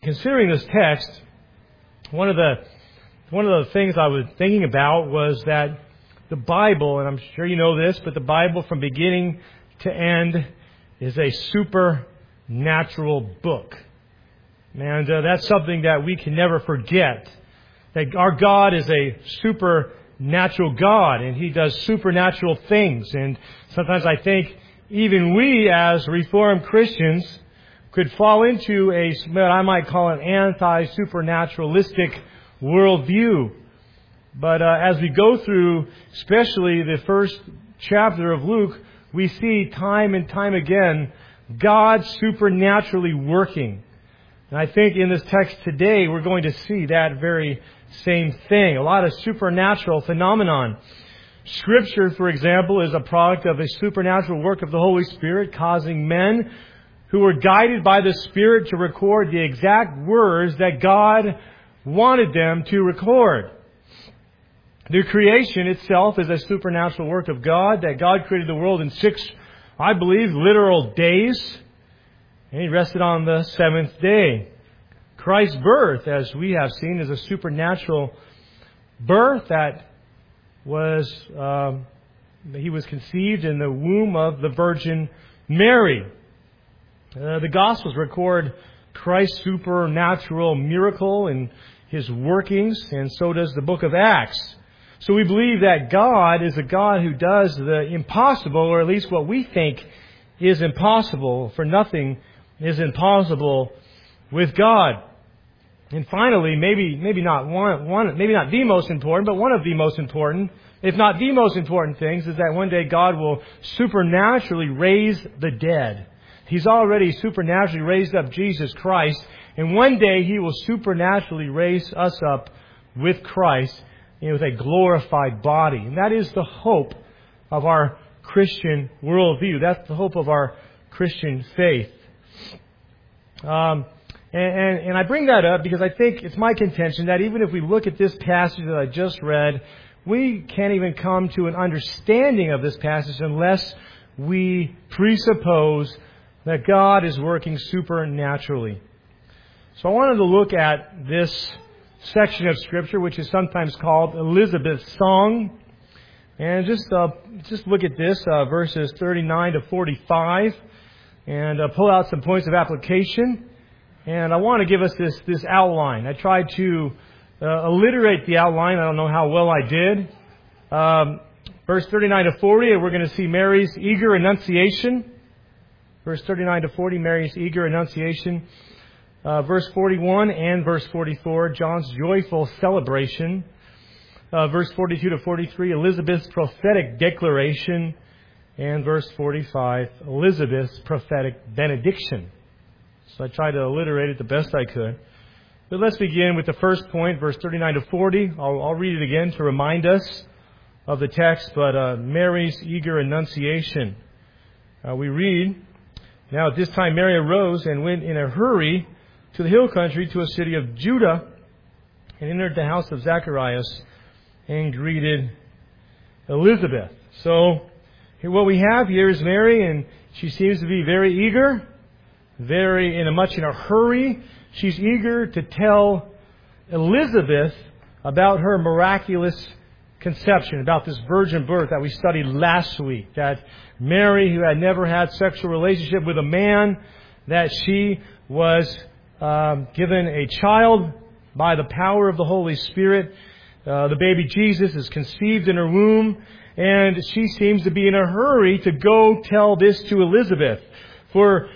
considering this text, one of the things I was thinking about was that the Bible, and I'm sure you know this, but the Bible from beginning to end is a supernatural book. And that's something that we can never forget. That our God is a supernatural God, and He does supernatural things. And sometimes I think even we as Reformed Christians could fall into what I might call an anti-supernaturalistic worldview. But as we go through, especially the first chapter of Luke, we see time and time again God supernaturally working. And I think in this text today we're going to see that very same thing. A lot of supernatural phenomenon. Scripture, for example, is a product of a supernatural work of the Holy Spirit, causing men who were guided by the Spirit to record the exact words that God wanted them to record. The creation itself is a supernatural work of God, that God created the world in 6, I believe, literal days, and He rested on the 7th day. Christ's birth, as we have seen, is a supernatural birth that was, He was conceived in the womb of the Virgin Mary. The Gospels record Christ's supernatural miracle and His workings, and so does the book of Acts. So we believe that God is a God who does the impossible, or at least what we think is impossible, for nothing is impossible with God. And finally, maybe not the most important, but one of the most important, if not the most important things, is that one day God will supernaturally raise the dead. He's already supernaturally raised up Jesus Christ, and one day He will supernaturally raise us up with Christ with a glorified body. And that is the hope of our Christian worldview. That's the hope of our Christian faith. And I bring that up because I think it's my contention that even if we look at this passage that I just read, we can't even come to an understanding of this passage unless we presuppose that God is working supernaturally. So I wanted to look at this section of Scripture, which is sometimes called Elizabeth's Song. And just look at this, verses 39 to 45, and pull out some points of application. And I want to give us this outline. I tried to alliterate the outline. I don't know how well I did. Verse 39 to 40, we're going to see Mary's eager annunciation. Verse 39 to 40, Mary's eager annunciation. Verse 41 and verse 44, John's joyful celebration. Verse 42 to 43, Elizabeth's prophetic declaration. And verse 45, Elizabeth's prophetic benediction. So I tried to alliterate it the best I could. But let's begin with the first point, verse 39 to 40. I'll read it again to remind us of the text, but Mary's eager annunciation. We read, "Now at this time Mary arose and went in a hurry to the hill country, to a city of Judah, and entered the house of Zacharias and greeted Elizabeth." So here, what we have here is Mary, and she seems to be very eager, much in a hurry. She's eager to tell Elizabeth about her miraculous conception, about this virgin birth that we studied last week. That Mary, who had never had sexual relationship with a man, that she was given a child by the power of the Holy Spirit. The baby Jesus is conceived in her womb, and she seems to be in a hurry to go tell this to Elizabeth. For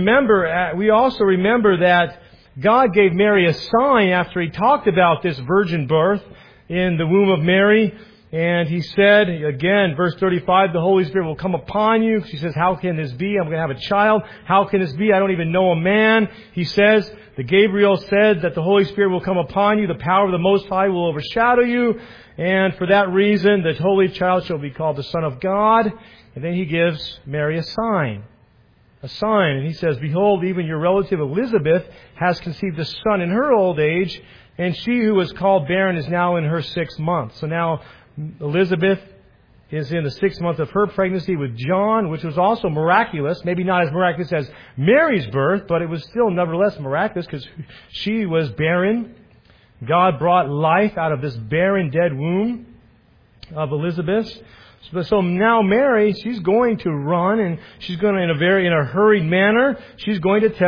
we also remember that God gave Mary a sign after He talked about this virgin birth in the womb of Mary. And He said, again, verse 35, the Holy Spirit will come upon you. She says, how can this be? I'm going to have a child. How can this be? I don't even know a man. He says, the Gabriel said that the Holy Spirit will come upon you. The power of the Most High will overshadow you. And for that reason, the Holy Child shall be called the Son of God. And then He gives Mary a sign. A sign. And He says, behold, even your relative Elizabeth has conceived a son in her old age. And she who was called barren is now in her 6th month. So now Elizabeth is in the 6th month of her pregnancy with John, which was also miraculous. Maybe not as miraculous as Mary's birth, but it was still nevertheless miraculous because she was barren. God brought life out of this barren, dead womb of Elizabeth. So now Mary, she's going to run, and she's going to, in a hurried manner, she's going to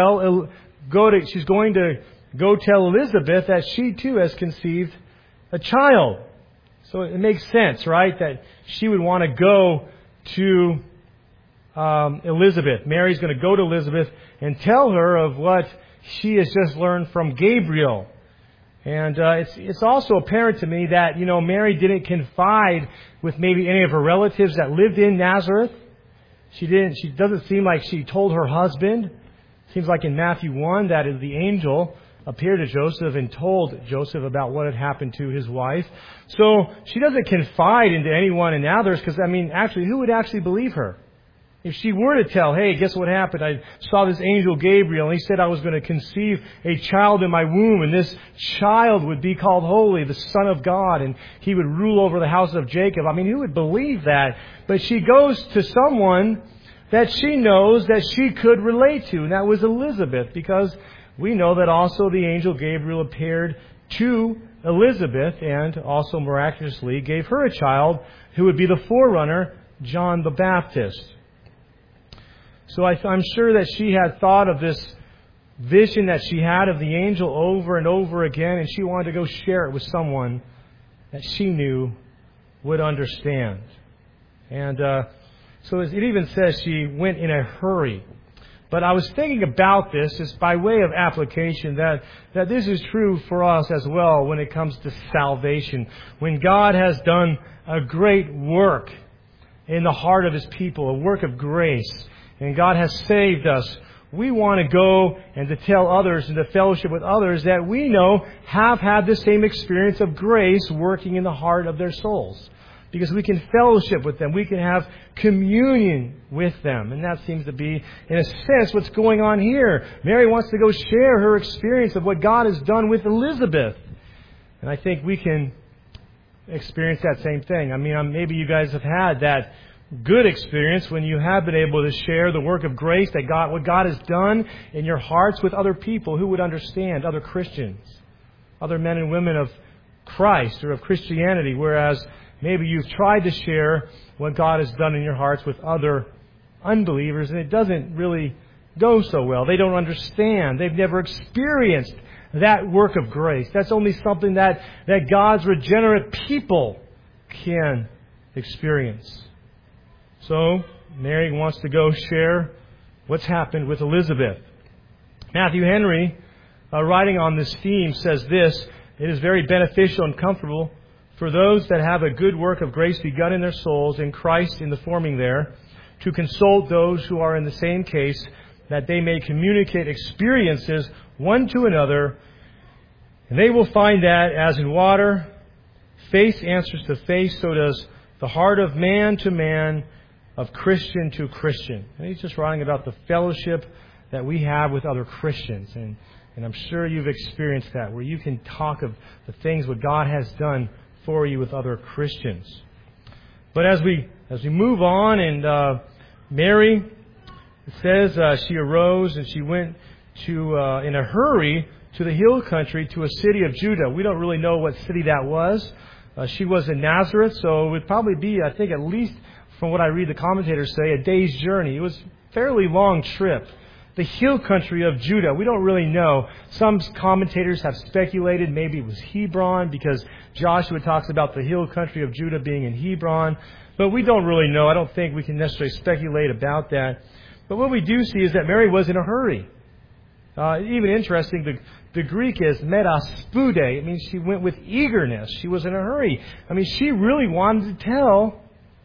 go tell Elizabeth that she too has conceived a child. So it makes sense, right, that she would want to go to Elizabeth. Mary's going to go to Elizabeth and tell her of what she has just learned from Gabriel. And it's also apparent to me that, Mary didn't confide with maybe any of her relatives that lived in Nazareth. She doesn't seem like she told her husband. It seems like in Matthew 1 that the angel appeared to Joseph and told Joseph about what had happened to his wife. So she doesn't confide into anyone in others because, actually, who would actually believe her? If she were to tell, hey, guess what happened? I saw this angel Gabriel, and he said I was going to conceive a child in my womb, and this child would be called holy, the Son of God, and he would rule over the house of Jacob. Who would believe that? But she goes to someone that she knows that she could relate to, and that was Elizabeth, because we know that also the angel Gabriel appeared to Elizabeth and also miraculously gave her a child who would be the forerunner, John the Baptist. So I'm sure that she had thought of this vision that she had of the angel over and over again, and she wanted to go share it with someone that she knew would understand. And so it even says she went in a hurry. But I was thinking about this just by way of application, that this is true for us as well when it comes to salvation. When God has done a great work in the heart of His people, a work of grace, and God has saved us, we want to go and to tell others and to fellowship with others that we know have had the same experience of grace working in the heart of their souls. Because we can fellowship with them. We can have communion with them. And that seems to be, in a sense, what's going on here. Mary wants to go share her experience of what God has done with Elizabeth. And I think we can experience that same thing. Maybe you guys have had that good experience when you have been able to share the work of grace that what God has done in your hearts with other people who would understand, other Christians, other men and women of Christ or of Christianity, whereas maybe you've tried to share what God has done in your hearts with other unbelievers, and it doesn't really go so well. They don't understand. They've never experienced that work of grace. That's only something that God's regenerate people can experience. So, Mary wants to go share what's happened with Elizabeth. Matthew Henry, writing on this theme, says this: "It is very beneficial and comfortable for those that have a good work of grace begun in their souls in Christ in the forming there, to consult those who are in the same case, that they may communicate experiences one to another, and they will find that, as in water, face answers to face, so does the heart of man to man, of Christian to Christian." And he's just writing about the fellowship that we have with other Christians. And I'm sure you've experienced that, where you can talk of the things what God has done for you with other Christians. But as we move on, and Mary, it says she arose and she went to in a hurry to the hill country, to a city of Judah. We don't really know what city that was. She was in Nazareth, so it would probably be, I think, at least from what I read the commentators say, a day's journey. It was a fairly long trip. The hill country of Judah, we don't really know. Some commentators have speculated maybe it was Hebron, because Joshua talks about the hill country of Judah being in Hebron. But we don't really know. I don't think we can necessarily speculate about that. But what we do see is that Mary was in a hurry. Even interesting, the Greek is metaspude. It means she went with eagerness. She was in a hurry. She really wanted to tell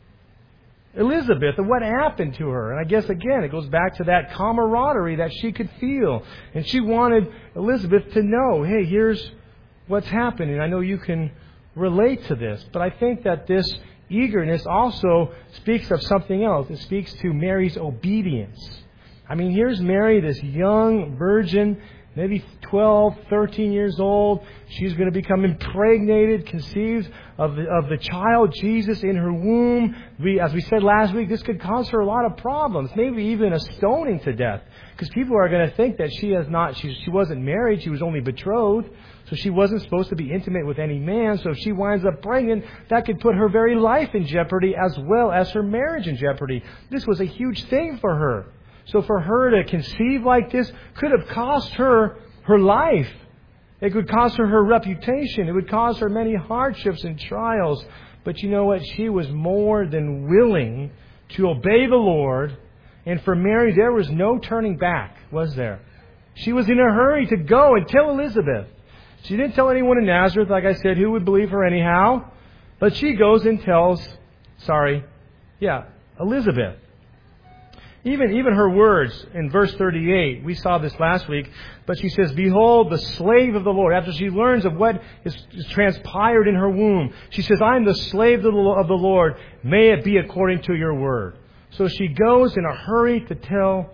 Elizabeth of what happened to her. And I guess, again, it goes back to that camaraderie that she could feel. And she wanted Elizabeth to know, hey, here's what's happening. I know you can relate to this. But I think that this eagerness also speaks of something else. It speaks to Mary's obedience. Here's Mary, this young virgin, maybe 12, 13 years old. She's going to become impregnated, conceived of the child Jesus in her womb. As we said last week, this could cause her a lot of problems, maybe even a stoning to death. Because people are going to think that she wasn't married, she was only betrothed. So she wasn't supposed to be intimate with any man. So if she winds up pregnant, that could put her very life in jeopardy as well as her marriage in jeopardy. This was a huge thing for her. So for her to conceive like this could have cost her her life. It could cost her her reputation. It would cause her many hardships and trials. But you know what? She was more than willing to obey the Lord. And for Mary, there was no turning back, was there? She was in a hurry to go and tell Elizabeth. She didn't tell anyone in Nazareth, like I said, who would believe her anyhow. But she goes and tells, Elizabeth. Even her words in verse 38, we saw this last week, but she says, "Behold, the slave of the Lord." After she learns of what is transpired in her womb, she says, "I am the slave of the Lord. May it be according to your word." So she goes in a hurry to tell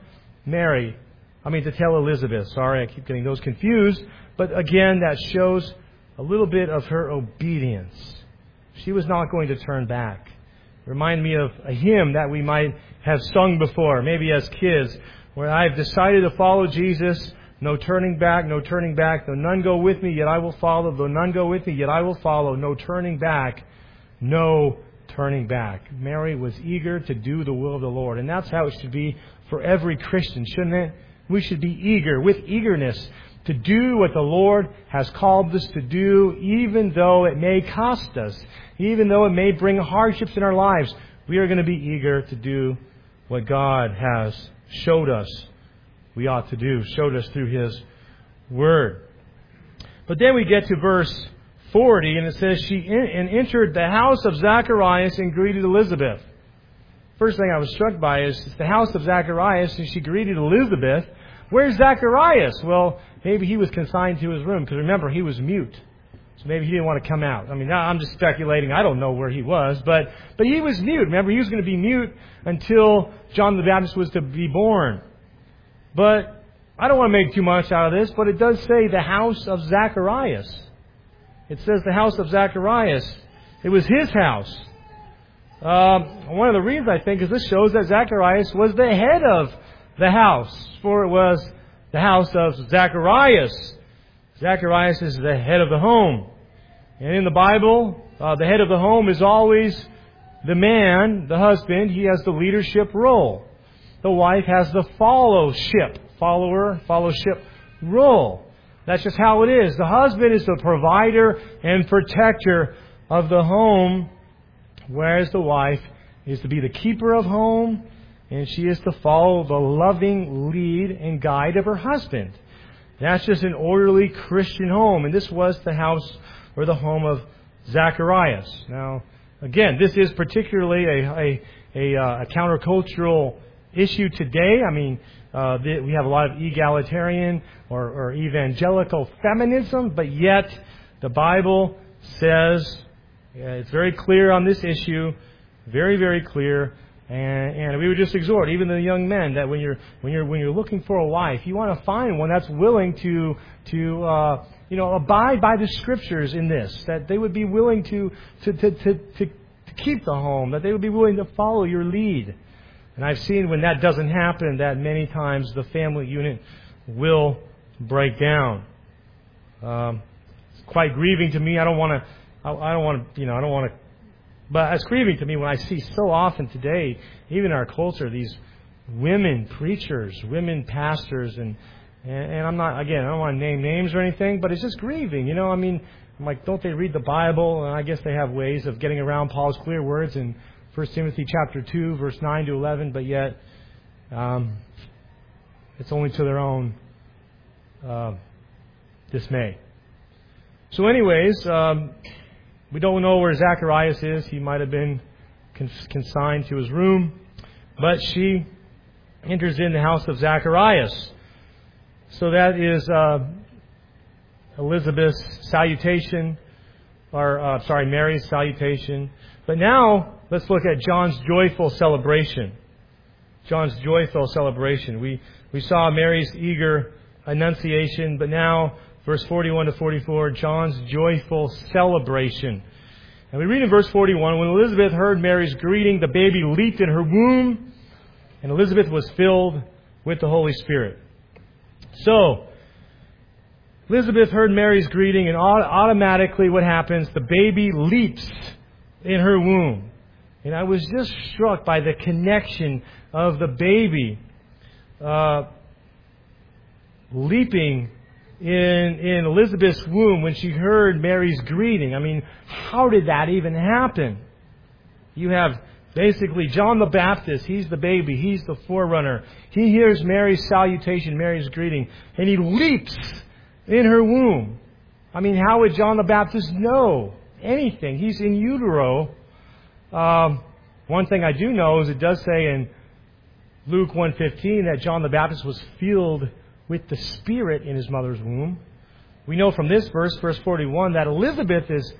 Elizabeth. Sorry, I keep getting those confused. But again, that shows a little bit of her obedience. She was not going to turn back. Remind me of a hymn that we might have sung before, maybe as kids, where I've decided to follow Jesus. No turning back, no turning back. Though none go with me, yet I will follow. Though none go with me, yet I will follow. No turning back, no turning back. Mary was eager to do the will of the Lord. And that's how it should be for every Christian, shouldn't it? We should be eager, with eagerness, to do what the Lord has called us to do, even though it may cost us, even though it may bring hardships in our lives. We are going to be eager to do what God has showed us we ought to do, showed us through His Word. But then we get to verse 40, and it says, she entered the house of Zacharias and greeted Elizabeth. First thing I was struck by is it's the house of Zacharias, and she greeted Elizabeth. Where's Zacharias? Well, maybe he was consigned to his room, because remember, he was mute. So maybe he didn't want to come out. I mean, now I'm just speculating. I don't know where he was, but he was mute. Remember, he was going to be mute until John the Baptist was to be born. But I don't want to make too much out of this, but it does say the house of Zacharias. It says the house of Zacharias. It was his house. One of the reasons, I think, is this shows that Zacharias was the head of the house, for it was the house of Zacharias. Zacharias is the head of the home. And in the Bible, the head of the home is always the man, the husband. He has the leadership role. The wife has the fellowship role. That's just how it is. The husband is the provider and protector of the home, whereas the wife is to be the keeper of home, and she is to follow the loving lead and guide of her husband. That's just an orderly Christian home, and this was the house or the home of Zacharias. Now, again, this is particularly a countercultural issue today. I mean, we have a lot of egalitarian or evangelical feminism, but yet the Bible says it's very clear on this issue, very, very clear. And we would just exhort even the young men that when you're looking for a wife, you want to find one that's willing to abide by the Scriptures in this, that they would be willing to keep the home, that they would be willing to follow your lead. And I've seen when that doesn't happen, that many times the family unit will break down. It's quite grieving to me. I don't want to. But it's grieving to me when I see so often today, even in our culture, these women preachers, women pastors, and I'm not, again, I don't want to name names or anything, but it's just grieving. I mean, I'm like, don't they read the Bible? And I guess they have ways of getting around Paul's clear words in 1 Timothy chapter 2, verse 9 to 11, but yet it's only to their own dismay. So anyways, we don't know where Zacharias is. He might have been consigned to his room. But she enters in the house of Zacharias. So that is Elizabeth's salutation, Mary's salutation. But now, let's look at John's joyful celebration. John's joyful celebration. We saw Mary's eager Annunciation, but now, verse 41 to 44, John's joyful celebration. And we read in verse 41, when Elizabeth heard Mary's greeting, the baby leaped in her womb, and Elizabeth was filled with the Holy Spirit. So, Elizabeth heard Mary's greeting, and automatically what happens? The baby leaps in her womb. And I was just struck by the connection of the baby leaping in Elizabeth's womb when she heard Mary's greeting. I mean, how did that even happen? You have basically John the Baptist. He's the baby. He's the forerunner. He hears Mary's salutation, Mary's greeting, and he leaps in her womb. I mean, how would John the Baptist know anything? He's in utero. One thing I do know is it does say in Luke 1:15 that John the Baptist was filled with the Spirit in his mother's womb. We know from this verse 41, that Elizabeth is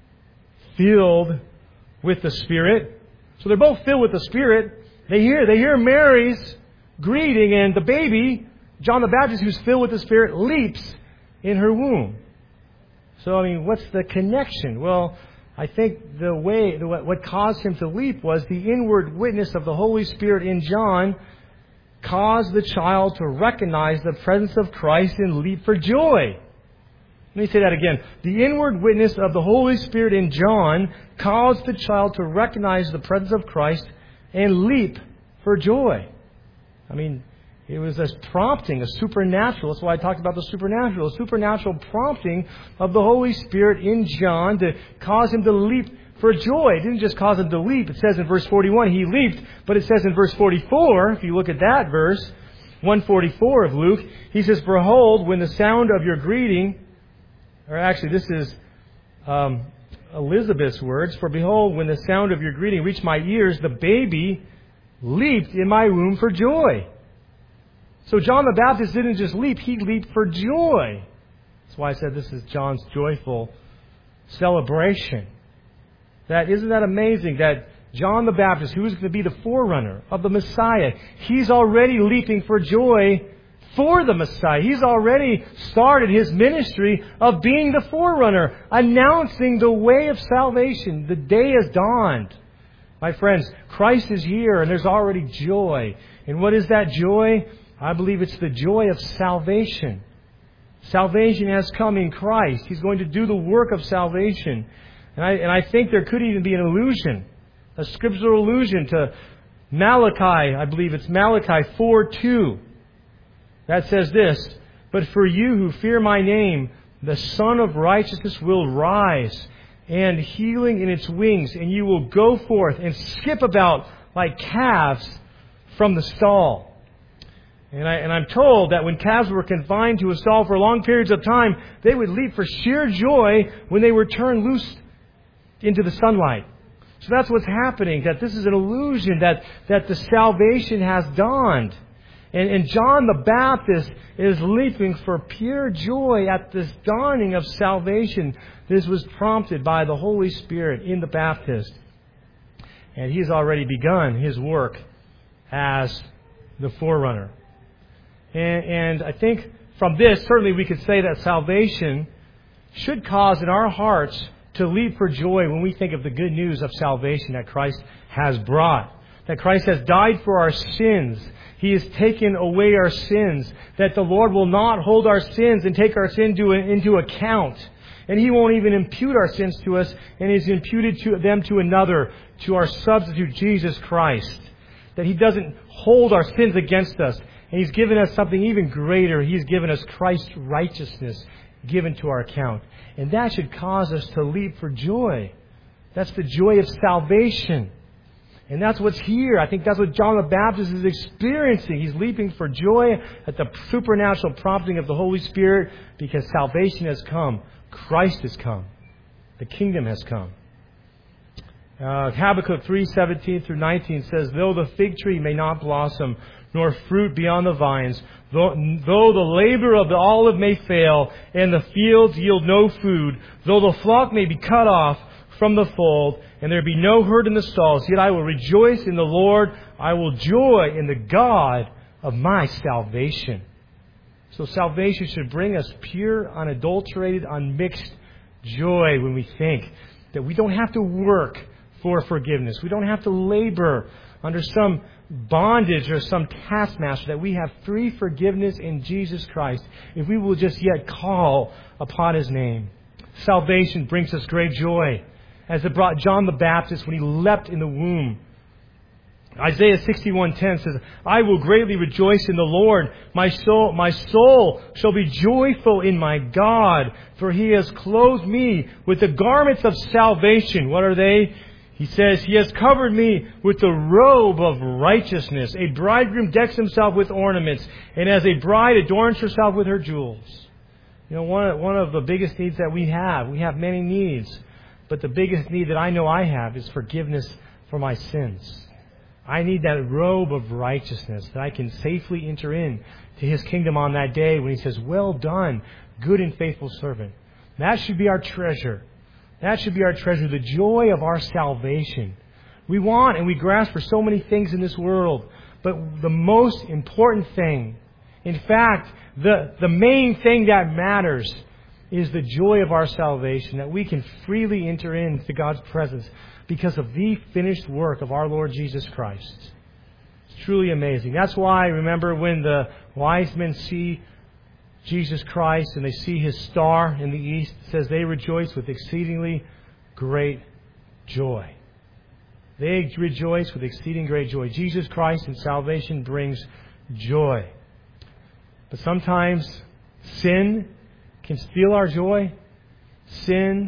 filled with the Spirit. So they're both filled with the Spirit. They hear Mary's greeting, and the baby, John the Baptist, who's filled with the Spirit, leaps in her womb. So, I mean, what's the connection? Well, I think what caused him to leap was the inward witness of the Holy Spirit in John caused the child to recognize the presence of Christ and leap for joy. Let me say that again. The inward witness of the Holy Spirit in John caused the child to recognize the presence of Christ and leap for joy. I mean, it was a prompting, a supernatural. That's why I talked about the supernatural. A supernatural prompting of the Holy Spirit in John to cause him to leap for joy. It didn't just cause him to leap. It says in verse 41 he leaped, but it says in verse 44, if you look at that verse, 144 of Luke, he says, "Behold, when the sound of your greeting," or actually this is Elizabeth's words, "For behold, when the sound of your greeting reached my ears, the baby leaped in my womb for joy." So John the Baptist didn't just leap, he leaped for joy. That's why I said this is John's joyful celebration. Isn't that amazing that John the Baptist, who is going to be the forerunner of the Messiah, he's already leaping for joy for the Messiah. He's already started his ministry of being the forerunner, announcing the way of salvation. The day has dawned. My friends, Christ is here and there's already joy. And what is that joy? I believe it's the joy of salvation. Salvation has come in Christ. He's going to do the work of salvation. And I think there could even be an allusion, a scriptural allusion to Malachi. I believe it's Malachi 4:2. That says this, "But for you who fear my name, the Son of Righteousness will rise, and healing in its wings, and you will go forth and skip about like calves from the stall." And I'm told that when calves were confined to a stall for long periods of time, they would leap for sheer joy when they were turned loose into the sunlight. So that's what's happening, that this is an illusion, that the salvation has dawned. And John the Baptist is leaping for pure joy at this dawning of salvation. This was prompted by the Holy Spirit in the Baptist. And he's already begun his work as the forerunner. And I think from this, certainly we could say that salvation should cause in our hearts to leap for joy when we think of the good news of salvation that Christ has brought. That Christ has died for our sins. He has taken away our sins. That the Lord will not hold our sins and take our sin into account. And He won't even impute our sins to us, and He's imputed them to another, to our substitute, Jesus Christ. That He doesn't hold our sins against us. And He's given us something even greater. He's given us Christ's righteousness given to our account. And that should cause us to leap for joy. That's the joy of salvation. And that's what's here. I think that's what John the Baptist is experiencing. He's leaping for joy at the supernatural prompting of the Holy Spirit because salvation has come. Christ has come. The kingdom has come. Habakkuk 3:17 through 19 says, "Though the fig tree may not blossom, nor fruit be on the vines, though the labor of the olive may fail, and the fields yield no food, though the flock may be cut off from the fold, and there be no herd in the stalls, yet I will rejoice in the Lord, I will joy in the God of my salvation." So salvation should bring us pure, unadulterated, unmixed joy when we think that we don't have to work for forgiveness. We don't have to labor under some bondage or some taskmaster, that we have free forgiveness in Jesus Christ if we will just yet call upon His name. Salvation brings us great joy, as it brought John the Baptist when he leapt in the womb. Isaiah 61:10 says, I will greatly rejoice in the Lord. My soul shall be joyful in my God, for He has clothed me with the garments of salvation. What are they? He says, He has covered me with the robe of righteousness. A bridegroom decks himself with ornaments, and as a bride adorns herself with her jewels. You know, one of the biggest needs that we have many needs, but the biggest need that I know I have is forgiveness for my sins. I need that robe of righteousness that I can safely enter in to His kingdom on that day when He says, well done, good and faithful servant. That should be our treasure. That should be our treasure, the joy of our salvation. We want and we grasp for so many things in this world, but the most important thing, in fact, the main thing that matters, is the joy of our salvation, that we can freely enter into God's presence because of the finished work of our Lord Jesus Christ. It's truly amazing. That's why, remember, when the wise men see Jesus Christ and they see His star in the east, it says they rejoice with exceedingly great joy. They rejoice with exceeding great joy. Jesus Christ and salvation brings joy. But sometimes sin can steal our joy. Sin,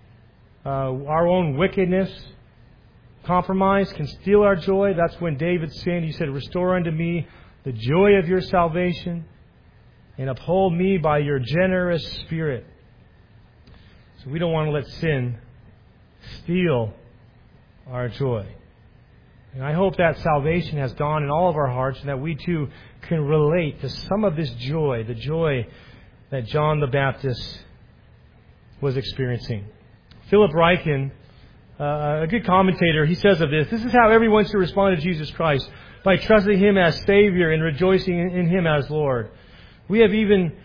our own wickedness, compromise can steal our joy. That's when David sinned. He said, restore unto me the joy of your salvation, and uphold me by your generous spirit. So we don't want to let sin steal our joy. And I hope that salvation has dawned in all of our hearts, and that we too can relate to some of this joy, the joy that John the Baptist was experiencing. Philip Ryken, a good commentator, he says of this is how everyone should respond to Jesus Christ, by trusting Him as Savior and rejoicing in Him as Lord. We have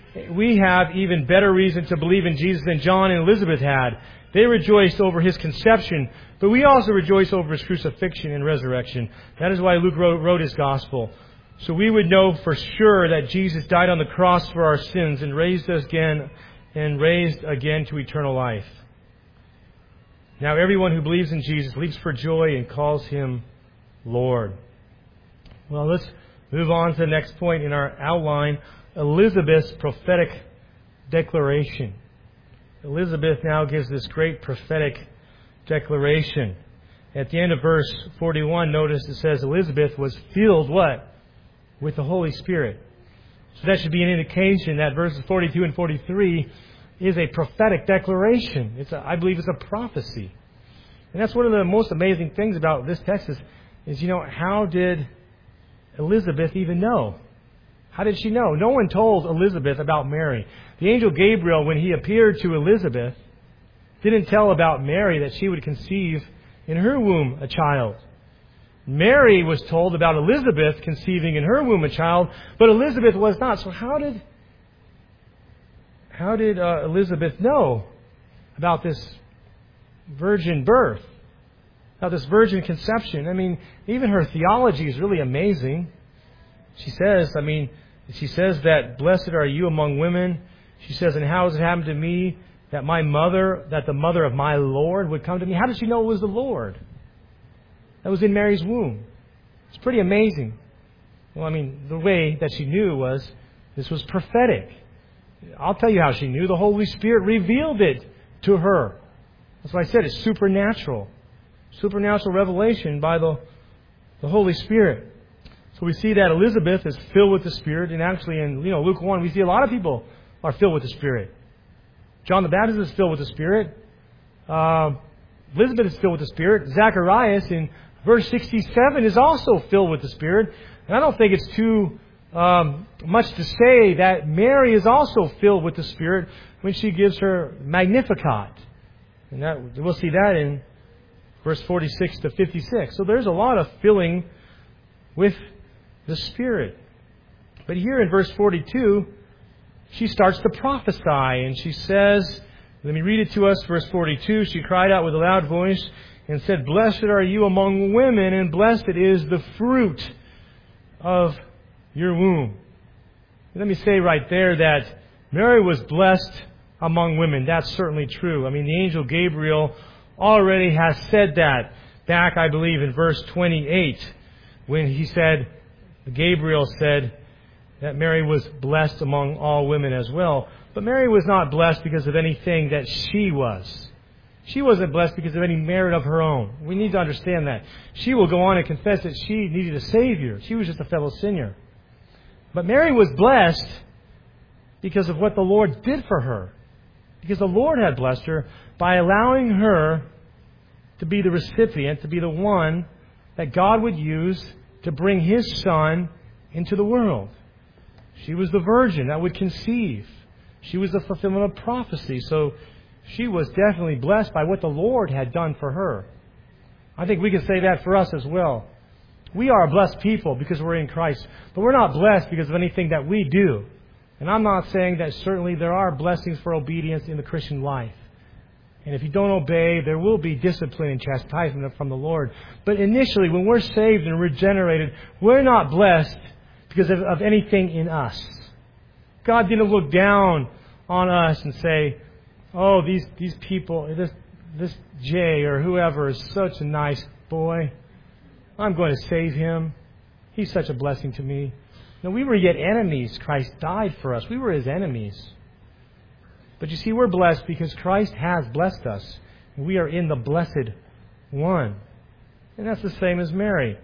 even better reason to believe in Jesus than John and Elizabeth had. They rejoiced over His conception, but we also rejoice over His crucifixion and resurrection. That is why Luke wrote his gospel. So we would know for sure that Jesus died on the cross for our sins and raised again to eternal life. Now everyone who believes in Jesus leaps for joy and calls Him Lord. Well, let's move on to the next point in our outline, Elizabeth's prophetic declaration. Elizabeth now gives this great prophetic declaration. At the end of verse 41, notice it says Elizabeth was filled, what? With the Holy Spirit. So that should be an indication that verses 42 and 43 is a prophetic declaration. I believe it's a prophecy. And that's one of the most amazing things about this text is how did Elizabeth even know? How did she know? No one told Elizabeth about Mary. The angel Gabriel, when he appeared to Elizabeth, didn't tell about Mary that she would conceive in her womb a child. Mary was told about Elizabeth conceiving in her womb a child, but Elizabeth was not. So how did Elizabeth know about this virgin birth, about this virgin conception? I mean, even her theology is really amazing. She says that blessed are you among women. She says, and how has it happened to me that the mother of my Lord would come to me? How did she know it was the Lord that was in Mary's womb? It's pretty amazing. Well, the way that she knew was this was prophetic. I'll tell you how she knew. The Holy Spirit revealed it to her. That's why I said it's supernatural. Supernatural revelation by the Holy Spirit. So we see that Elizabeth is filled with the Spirit. And actually in Luke 1, we see a lot of people are filled with the Spirit. John the Baptist is filled with the Spirit. Elizabeth is filled with the Spirit. Zacharias in verse 67 is also filled with the Spirit. And I don't think it's too much to say that Mary is also filled with the Spirit when she gives her Magnificat. And we'll see that in verse 46 to 56. So there's a lot of filling with the Spirit. But here in verse 42, she starts to prophesy, and she says, let me read it to us, verse 42, she cried out with a loud voice and said, "Blessed are you among women, and blessed is the fruit of your womb." Let me say right there that Mary was blessed among women. That's certainly true. I mean, the angel Gabriel already has said that back, I believe, in verse 28, when Gabriel said that Mary was blessed among all women as well. But Mary was not blessed because of anything that she was. She wasn't blessed because of any merit of her own. We need to understand that. She will go on and confess that she needed a Savior. She was just a fellow sinner. But Mary was blessed because of what the Lord did for her. Because the Lord had blessed her by allowing her to be the recipient, to be the one that God would use to bring His Son into the world. She was the virgin that would conceive. She was the fulfillment of prophecy. So she was definitely blessed by what the Lord had done for her. I think we can say that for us as well. We are a blessed people because we're in Christ. But we're not blessed because of anything that we do. And I'm not saying that certainly there are blessings for obedience in the Christian life. And if you don't obey, there will be discipline and chastisement from the Lord. But initially, when we're saved and regenerated, we're not blessed because of anything in us. God didn't look down on us and say, "Oh, these people, this Jay or whoever is such a nice boy. I'm going to save him. He's such a blessing to me." No, we were yet enemies. Christ died for us. We were His enemies. But you see, we're blessed because Christ has blessed us. We are in the blessed one. And that's the same as Mary.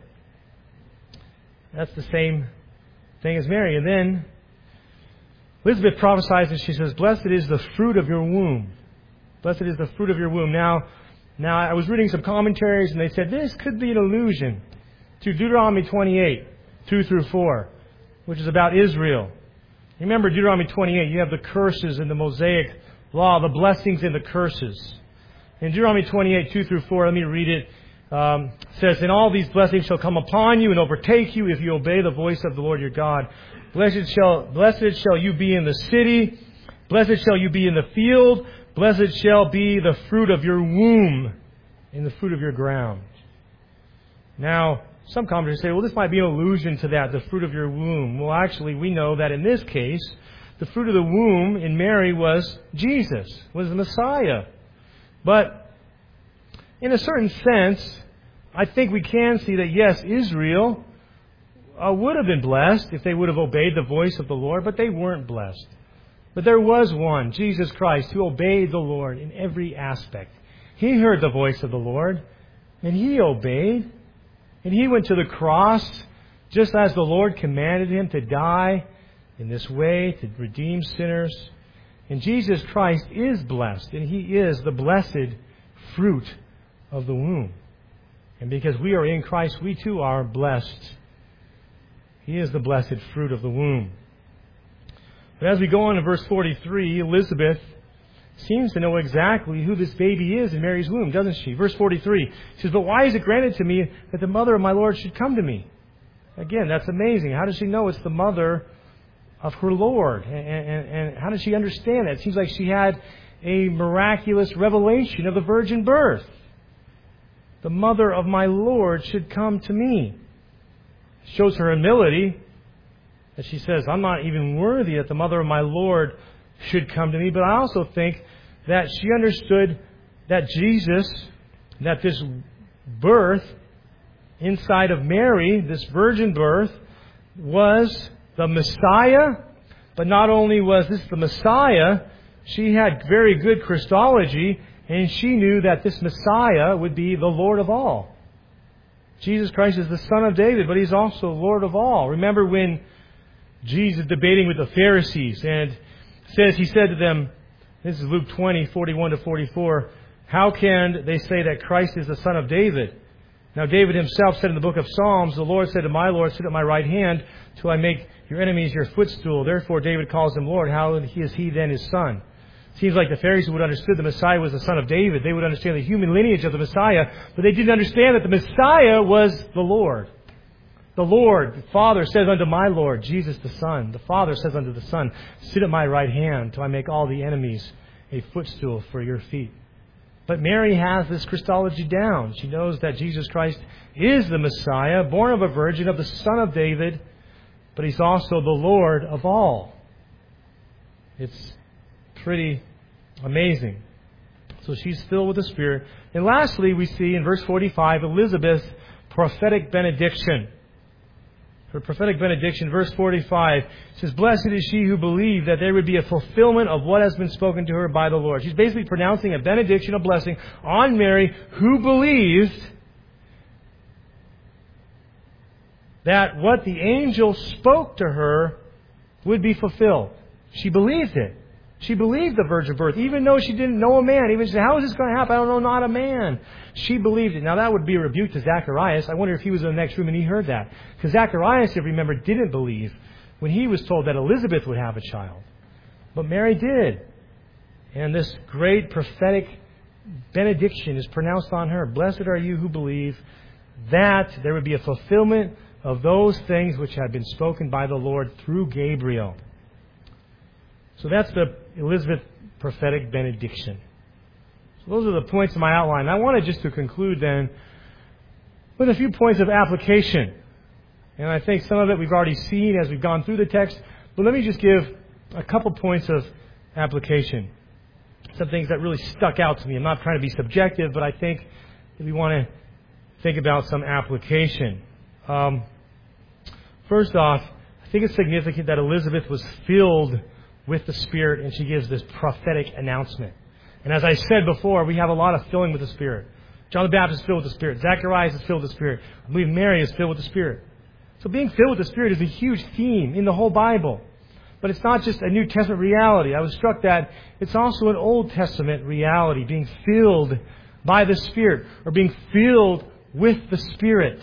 That's the same thing as Mary. And then Elizabeth prophesies and she says, "Blessed is the fruit of your womb." Blessed is the fruit of your womb. Now I was reading some commentaries and they said this could be an allusion to Deuteronomy 28, 2 through 4, which is about Israel. Remember Deuteronomy 28, you have the curses in the Mosaic law, the blessings and the curses. In Deuteronomy 28, 2 through 4, let me read it. It says, "And all these blessings shall come upon you and overtake you if you obey the voice of the Lord your God. Blessed shall you be in the city. Blessed shall you be in the field. Blessed shall be the fruit of your womb and the fruit of your ground." Now, some commentators say, well, this might be an allusion to that, the fruit of your womb. Well, actually, we know that in this case, the fruit of the womb in Mary was Jesus, was the Messiah. But in a certain sense, I think we can see that, yes, Israel would have been blessed if they would have obeyed the voice of the Lord, but they weren't blessed. But there was one, Jesus Christ, who obeyed the Lord in every aspect. He heard the voice of the Lord, and He obeyed. And He went to the cross just as the Lord commanded Him to die in this way, to redeem sinners. And Jesus Christ is blessed, and He is the blessed fruit of the womb. And because we are in Christ, we too are blessed. He is the blessed fruit of the womb. But as we go on to verse 43, Elizabeth seems to know exactly who this baby is in Mary's womb, doesn't she? Verse 43 says, "But why is it granted to me that the mother of my Lord should come to me?" Again, that's amazing. How does she know it's the mother of her Lord? And how does she understand that? It seems like she had a miraculous revelation of the virgin birth. The mother of my Lord should come to me. It shows her humility that she says, "I'm not even worthy that the mother of my Lord should come to me." But I also think that she understood that Jesus, that this birth inside of Mary, this virgin birth, was the Messiah. But not only was this the Messiah, she had very good Christology, and she knew that this Messiah would be the Lord of all. Jesus Christ is the Son of David, but He's also Lord of all. Remember when Jesus is debating with the Pharisees, and He said to them, this is Luke 20, 41 to 44, "How can they say that Christ is the Son of David? Now David himself said in the book of Psalms, 'The Lord said to my Lord, sit at my right hand till I make your enemies your footstool.' Therefore David calls Him Lord. How is He then His Son?" Seems like the Pharisees would have understood the Messiah was the Son of David. They would understand the human lineage of the Messiah, but they didn't understand that the Messiah was the Lord. The Lord, the Father, says unto my Lord, Jesus the Son, the Father says unto the Son, sit at my right hand till I make all the enemies a footstool for your feet. But Mary has this Christology down. She knows that Jesus Christ is the Messiah, born of a virgin, of the Son of David, but He's also the Lord of all. It's pretty amazing. So she's filled with the Spirit. And lastly, we see in verse 45, Elizabeth's prophetic benediction. Her prophetic benediction, verse 45, says, blessed is she who believed that there would be a fulfillment of what has been spoken to her by the Lord. She's basically pronouncing a benediction, a blessing on Mary, who believed that what the angel spoke to her would be fulfilled. She believed it. She believed the virgin birth, even though she didn't know a man. Even she said, how is this going to happen? I don't know, not a man. She believed it. Now that would be a rebuke to Zacharias. I wonder if he was in the next room and he heard that. Because Zacharias, if you remember, didn't believe when he was told that Elizabeth would have a child. But Mary did. And this great prophetic benediction is pronounced on her. Blessed are you who believe that there would be a fulfillment of those things which had been spoken by the Lord through Gabriel. So that's the Elizabeth prophetic benediction. So those are the points of my outline. I wanted just to conclude then with a few points of application. And I think some of it we've already seen as we've gone through the text. But let me just give a couple points of application. Some things that really stuck out to me. I'm not trying to be subjective, but I think that we want to think about some application. First off, I think it's significant that Elizabeth was filled with the Spirit, and she gives this prophetic announcement. And as I said before, we have a lot of filling with the Spirit. John the Baptist is filled with the Spirit. Zacharias is filled with the Spirit. I believe Mary is filled with the Spirit. So being filled with the Spirit is a huge theme in the whole Bible. But it's not just a New Testament reality. I was struck that it's also an Old Testament reality, being filled by the Spirit, or being filled with the Spirit.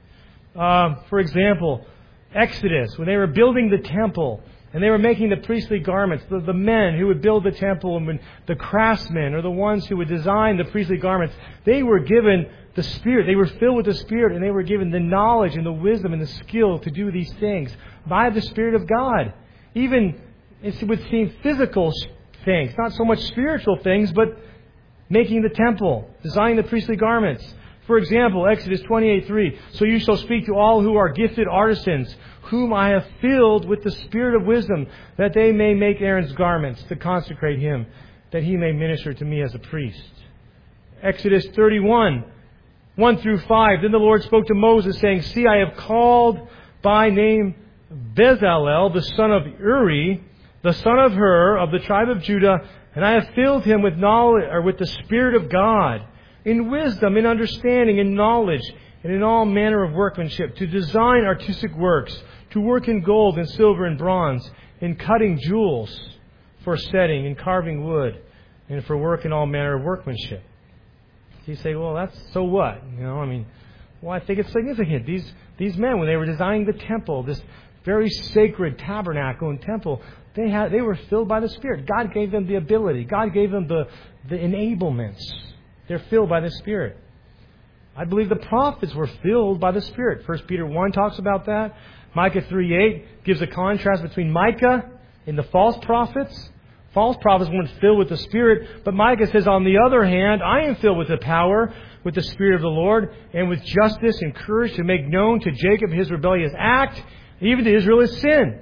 For example, Exodus, when they were building the temple, and they were making the priestly garments, the men who would build the temple, and when the craftsmen or the ones who would design the priestly garments, they were given the Spirit. They were filled with the Spirit, and they were given the knowledge and the wisdom and the skill to do these things by the Spirit of God. Even, it would seem, physical things, not so much spiritual things, but making the temple, designing the priestly garments. For example, Exodus 28:3, so you shall speak to all who are gifted artisans, whom I have filled with the spirit of wisdom, that they may make Aaron's garments to consecrate him, that he may minister to me as a priest. Exodus 31, 1 through 5, then the Lord spoke to Moses, saying, see, I have called by name Bezalel, the son of Uri, the son of Hur, of the tribe of Judah, and I have filled him with knowledge, or with the Spirit of God, in wisdom, in understanding, in knowledge, and in all manner of workmanship, to design artistic works, to work in gold and silver and bronze, in cutting jewels, for setting, in carving wood, and for work in all manner of workmanship. So you say, well, that's so what? Well, I think it's significant. These men, when they were designing the temple, this very sacred tabernacle and temple, they were filled by the Spirit. God gave them the ability. God gave them the enablements. They're filled by the Spirit. I believe the prophets were filled by the Spirit. 1 Peter 1 talks about that. Micah 3:8 gives a contrast between Micah and the false prophets. False prophets weren't filled with the Spirit, but Micah says, on the other hand, I am filled with the power, with the Spirit of the Lord, and with justice and courage to make known to Jacob his rebellious act, even to Israel his sin.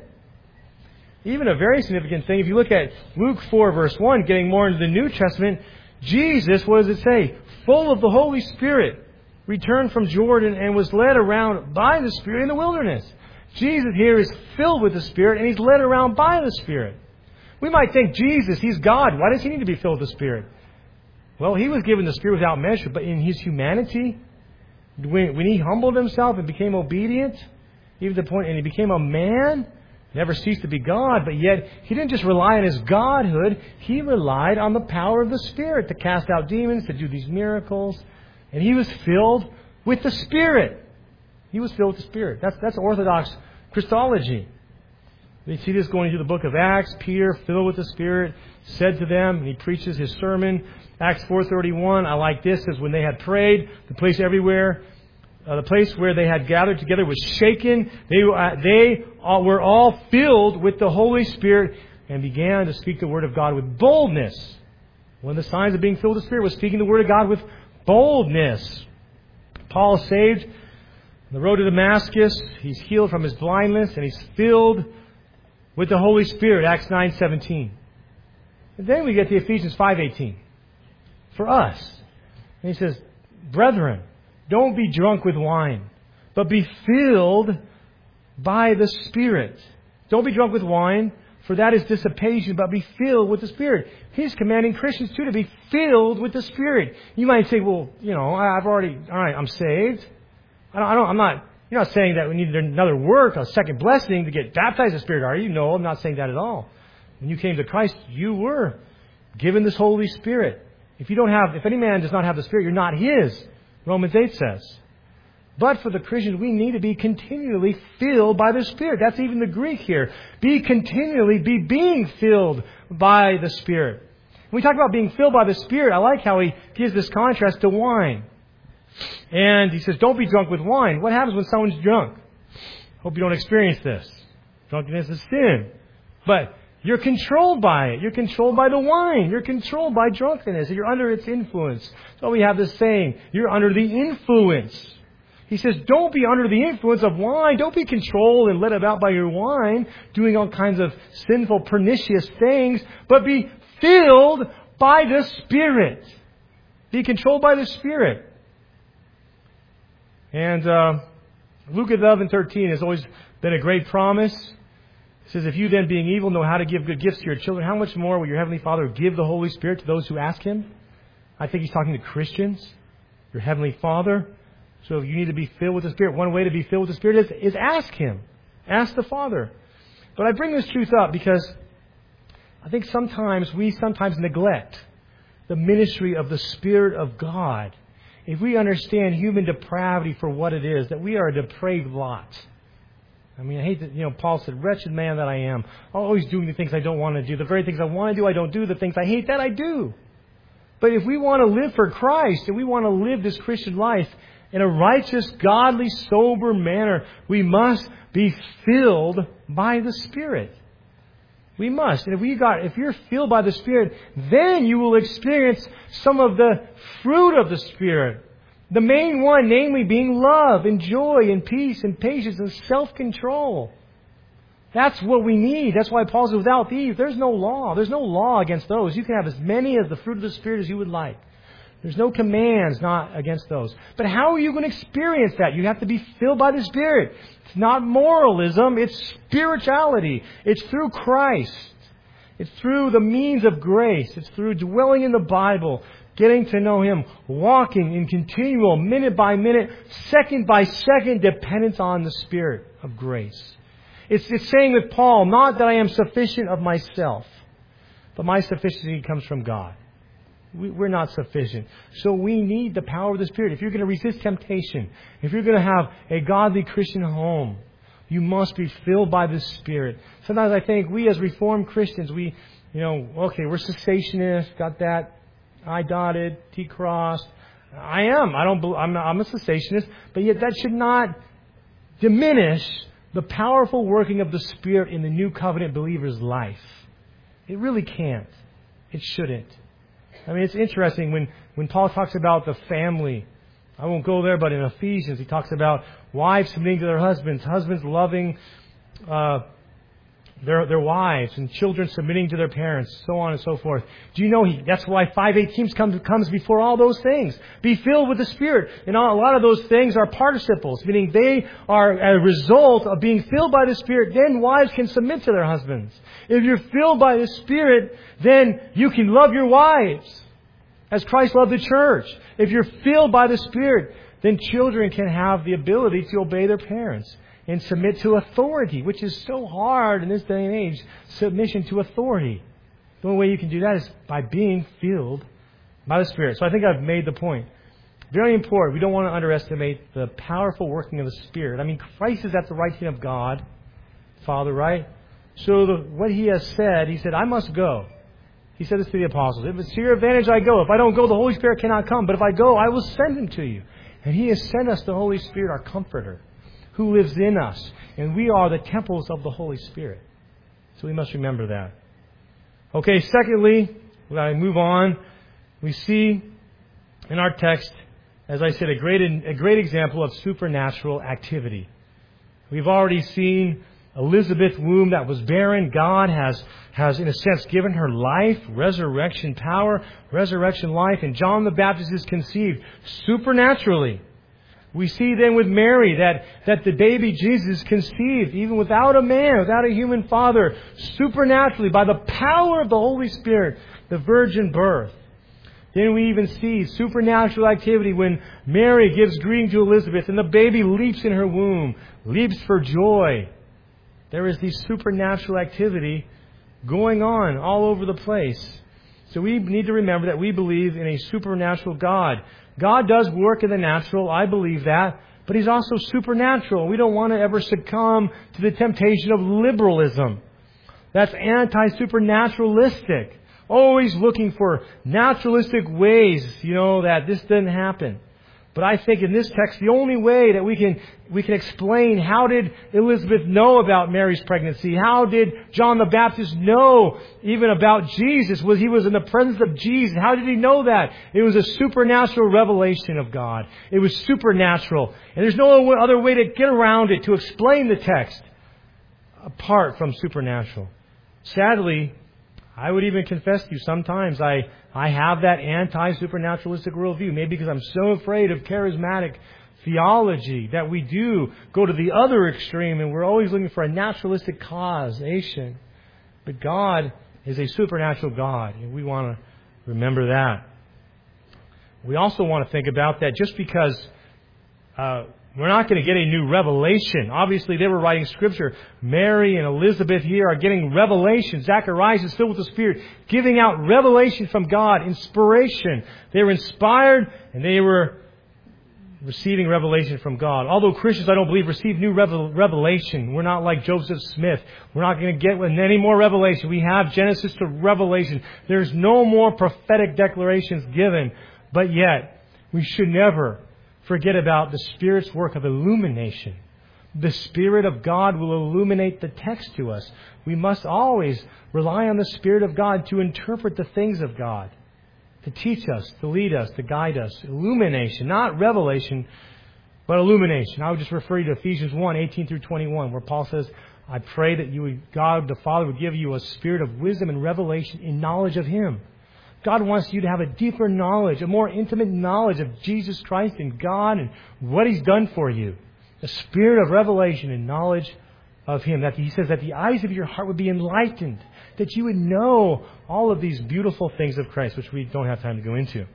Even a very significant thing, if you look at Luke 4 verse 1, getting more into the New Testament, Jesus, what does it say? Full of the Holy Spirit, returned from Jordan and was led around by the Spirit in the wilderness. Jesus here is filled with the Spirit, and He's led around by the Spirit. We might think, Jesus, He's God. Why does He need to be filled with the Spirit? Well, He was given the Spirit without measure, but in His humanity, when He humbled Himself and became obedient, even to the point, and He became a man, never ceased to be God, but yet He didn't just rely on His godhood, He relied on the power of the Spirit to cast out demons, to do these miracles, and He was filled with the Spirit. He was filled with the Spirit. That's Orthodox Christology. We see this going into the book of Acts. Peter, filled with the Spirit, said to them, and he preaches his sermon. Acts 4:31, I like this, says when they had prayed, the place everywhere the place where they had gathered together was shaken. They were all filled with the Holy Spirit and began to speak the Word of God with boldness. One of the signs of being filled with the Spirit was speaking the Word of God with boldness. Paul is saved on the road to Damascus. He's healed from his blindness and he's filled with the Holy Spirit, Acts 9:17. And then we get to Ephesians 5:18. For us. And he says, brethren, don't be drunk with wine, but be filled by the Spirit. Don't be drunk with wine, for that is dissipation, but be filled with the Spirit. He's commanding Christians too to be filled with the Spirit. You might say, well, I'm saved. I'm not, you're not saying that we need another work, a second blessing to get baptized in the Spirit, are you? No, I'm not saying that at all. When you came to Christ, you were given this Holy Spirit. If any man does not have the Spirit, you're not his. Romans 8 says. But for the Christians, we need to be continually filled by the Spirit. That's even the Greek here. Be being filled by the Spirit. When we talk about being filled by the Spirit, I like how he gives this contrast to wine. And he says, don't be drunk with wine. What happens when someone's drunk? Hope you don't experience this. Drunkenness is sin. But you're controlled by it. You're controlled by the wine. You're controlled by drunkenness. You're under its influence. So we have this saying, you're under the influence. He says, don't be under the influence of wine. Don't be controlled and led about by your wine, doing all kinds of sinful, pernicious things, but be filled by the Spirit. Be controlled by the Spirit. And Luke 11:13 has always been a great promise. It says, if you then being evil know how to give good gifts to your children, how much more will your Heavenly Father give the Holy Spirit to those who ask Him? I think He's talking to Christians, your Heavenly Father. So if you need to be filled with the Spirit, one way to be filled with the Spirit is ask Him. Ask the Father. But I bring this truth up because I think we sometimes neglect the ministry of the Spirit of God. If we understand human depravity for what it is, that we are a depraved lot. I mean, I hate that, Paul said, wretched man that I am, always doing the things I don't want to do. The very things I want to do, I don't do. The things I hate, that I do. But if we want to live for Christ, and we want to live this Christian life in a righteous, godly, sober manner, we must be filled by the Spirit. We must. And if you're filled by the Spirit, then you will experience some of the fruit of the Spirit. The main one, namely, being love and joy and peace and patience and self-control. That's what we need. That's why Paul says, without these, there's no law. There's no law against those. You can have as many of the fruit of the Spirit as you would like. There's no commands not against those. But how are you going to experience that? You have to be filled by the Spirit. It's not moralism. It's spirituality. It's through Christ. It's through the means of grace. It's through dwelling in the Bible, getting to know Him, walking in continual, minute by minute, second by second dependence on the Spirit of grace. It's saying with Paul, not that I am sufficient of myself, but my sufficiency comes from God. We're not sufficient. So we need the power of the Spirit. If you're going to resist temptation, if you're going to have a godly Christian home, you must be filled by the Spirit. Sometimes I think we as Reformed Christians, we're cessationists, got that I dotted, T crossed. I'm a cessationist, but yet that should not diminish the powerful working of the Spirit in the new covenant believer's life. It really can't. It shouldn't. I mean, it's interesting when Paul talks about the family. I won't go there, but in Ephesians, he talks about wives submitting to their husbands, husbands loving their wives, and children submitting to their parents, so on and so forth. Do you know that's why 5:18 comes before all those things? Be filled with the Spirit. And a lot of those things are participles, meaning they are a result of being filled by the Spirit. Then wives can submit to their husbands. If you're filled by the Spirit, then you can love your wives as Christ loved the church. If you're filled by the Spirit, then children can have the ability to obey their parents and submit to authority, which is so hard in this day and age, submission to authority. The only way you can do that is by being filled by the Spirit. So I think I've made the point. Very important. We don't want to underestimate the powerful working of the Spirit. I mean, Christ is at the right hand of God, Father, right? So what He has said, He said, I must go. He said this to the apostles. If it's to your advantage, I go. If I don't go, the Holy Spirit cannot come. But if I go, I will send Him to you. And He has sent us the Holy Spirit, our Comforter, who lives in us. And we are the temples of the Holy Spirit. So we must remember that. Okay, secondly, when I move on, we see in our text, as I said, a great example of supernatural activity. We've already seen Elizabeth's womb that was barren. God has, in a sense, given her life, resurrection power, resurrection life. And John the Baptist is conceived supernaturally. We see then with Mary that the baby Jesus is conceived, even without a man, without a human father, supernaturally, by the power of the Holy Spirit, the virgin birth. Then we even see supernatural activity when Mary gives greeting to Elizabeth and the baby leaps in her womb, leaps for joy. There is this supernatural activity going on all over the place. So we need to remember that we believe in a supernatural God. God does work in the natural, I believe that, but He's also supernatural. We don't want to ever succumb to the temptation of liberalism. That's anti-supernaturalistic. Always looking for naturalistic ways, that this doesn't happen. But I think in this text, the only way that we can explain how did Elizabeth know about Mary's pregnancy? How did John the Baptist know even about Jesus? He was in the presence of Jesus. How did he know that? It was a supernatural revelation of God. It was supernatural. And there's no other way to get around it, to explain the text apart from supernatural. Sadly, I would even confess to you, sometimes I have that anti-supernaturalistic worldview. Maybe because I'm so afraid of charismatic theology that we do go to the other extreme and we're always looking for a naturalistic causation. But God is a supernatural God, and we want to remember that. We also want to think about that just because we're not going to get a new revelation. Obviously, they were writing Scripture. Mary and Elizabeth here are getting revelation. Zacharias is filled with the Spirit, giving out revelation from God, inspiration. They were inspired and they were receiving revelation from God. Although Christians, I don't believe, receive new revelation. We're not like Joseph Smith. We're not going to get any more revelation. We have Genesis to Revelation. There's no more prophetic declarations given. But yet, we should never forget about the Spirit's work of illumination. The Spirit of God will illuminate the text to us. We must always rely on the Spirit of God to interpret the things of God, to teach us, to lead us, to guide us. Illumination, not revelation, but illumination. I would just refer you to Ephesians 1:18 through 21, where Paul says, I pray that God the Father would give you a spirit of wisdom and revelation in knowledge of Him. God wants you to have a deeper knowledge, a more intimate knowledge of Jesus Christ and God and what He's done for you. A spirit of revelation and knowledge of Him. That He says that the eyes of your heart would be enlightened, that you would know all of these beautiful things of Christ, which we don't have time to go into.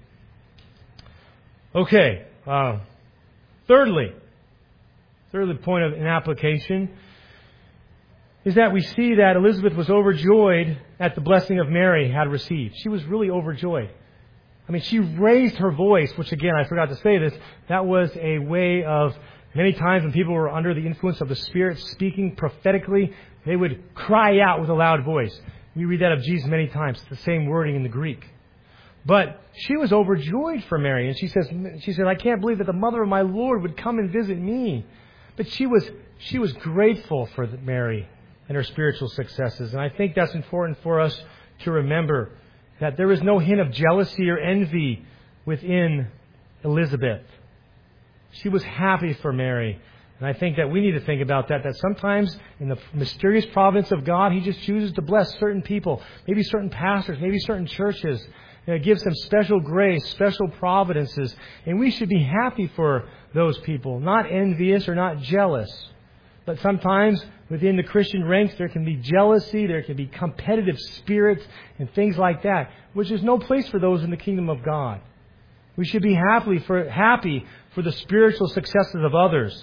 Okay. Thirdly point of an application is that we see that Elizabeth was overjoyed at the blessing of Mary had received. She was really overjoyed. I mean, she raised her voice, which again, I forgot to say this, that was a way of, many times when people were under the influence of the Spirit speaking prophetically, they would cry out with a loud voice. We read that of Jesus many times. It's the same wording in the Greek. But she was overjoyed for Mary, and she said, I can't believe that the mother of my Lord would come and visit me. But she was grateful for Mary and her spiritual successes. And I think that's important for us to remember, that there is no hint of jealousy or envy within Elizabeth. She was happy for Mary. And I think that we need to think about that sometimes in the mysterious providence of God, He just chooses to bless certain people, maybe certain pastors, maybe certain churches. Gives them special grace, special providences. And we should be happy for those people, not envious or not jealous. But sometimes within the Christian ranks there can be jealousy, there can be competitive spirits and things like that, which is no place for those in the kingdom of God. We should be happy for the spiritual successes of others.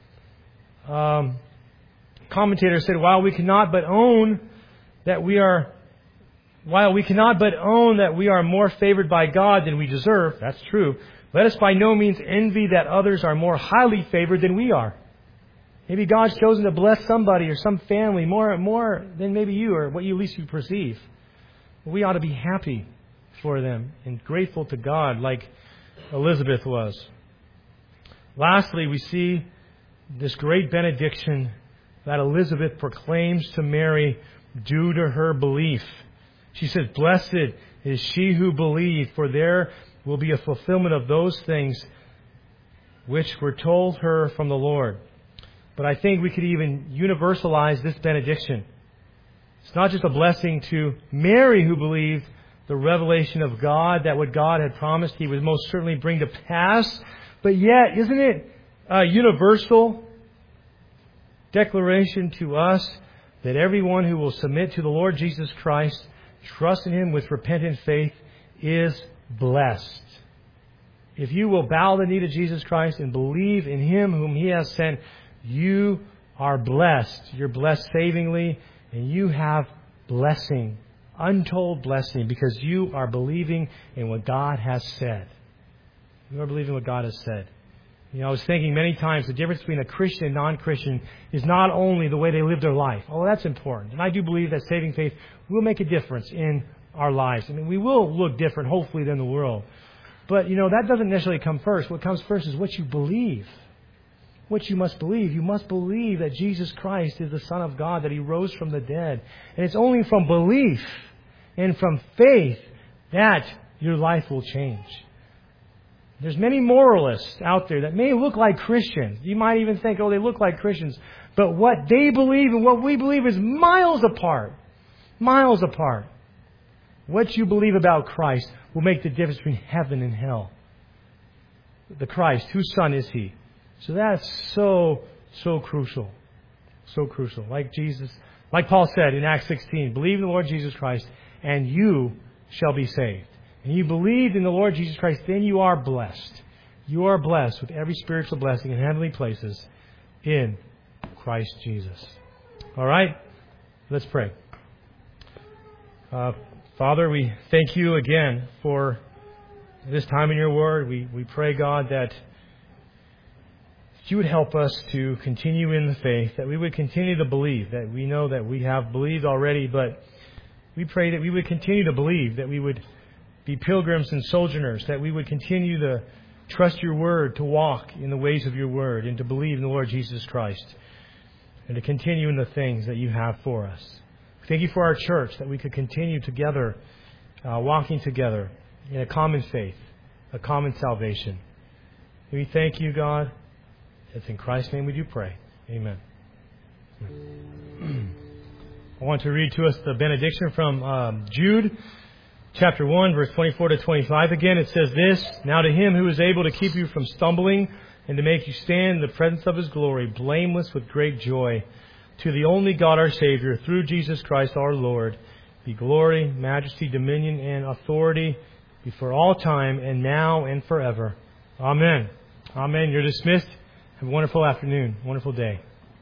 Commentator said, while we cannot but own that we are more favored by God than we deserve, that's true, let us by no means envy that others are more highly favored than we are. Maybe God's chosen to bless somebody or some family more than maybe you or what you at least you perceive. We ought to be happy for them and grateful to God like Elizabeth was. Lastly, we see this great benediction that Elizabeth proclaims to Mary due to her belief. She says, "Blessed is she who believed, for there will be a fulfillment of those things which were told her from the Lord." But I think we could even universalize this benediction. It's not just a blessing to Mary who believed the revelation of God, that what God had promised He would most certainly bring to pass, but yet, isn't it a universal declaration to us that everyone who will submit to the Lord Jesus Christ, trust in Him with repentant faith, is blessed. If you will bow the knee to Jesus Christ and believe in Him whom He has sent, you are blessed. You're blessed savingly, and you have blessing, untold blessing, because you are believing in what God has said. You are believing what God has said. You know, I was thinking many times the difference between a Christian and non-Christian is not only the way they live their life. Oh, that's important. And I do believe that saving faith will make a difference in our lives. I mean, we will look different, hopefully, than the world. But, you know, that doesn't necessarily come first. What comes first is what you believe. What you must believe. You must believe that Jesus Christ is the Son of God, that He rose from the dead. And it's only from belief and from faith that your life will change. There's many moralists out there that may look like Christians. You might even think, oh, they look like Christians. But what they believe and what we believe is miles apart. Miles apart. What you believe about Christ will make the difference between heaven and hell. The Christ, whose Son is He? So that's so crucial. So crucial. Like Paul said in Acts 16, believe in the Lord Jesus Christ and you shall be saved. And you believed in the Lord Jesus Christ, then you are blessed. You are blessed with every spiritual blessing in heavenly places in Christ Jesus. All right? Let's pray. Father, we thank You again for this time in Your Word. We pray, God, that You would help us to continue in the faith, that we would continue to believe, that we know that we have believed already, but we pray that we would continue to believe, that we would be pilgrims and sojourners, that we would continue to trust Your Word, to walk in the ways of Your Word, and to believe in the Lord Jesus Christ, and to continue in the things that You have for us. Thank You for our church, that we could continue together, walking together in a common faith, a common salvation. We thank You, God. It's in Christ's name we do pray. Amen. I want to read to us the benediction from Jude, chapter 1, verse 24 to 25. Again, it says this, "Now to Him who is able to keep you from stumbling and to make you stand in the presence of His glory, blameless with great joy, to the only God our Savior, through Jesus Christ our Lord, be glory, majesty, dominion, and authority before all time, and now and forever. Amen." Amen. You're dismissed. Have a wonderful afternoon, wonderful day.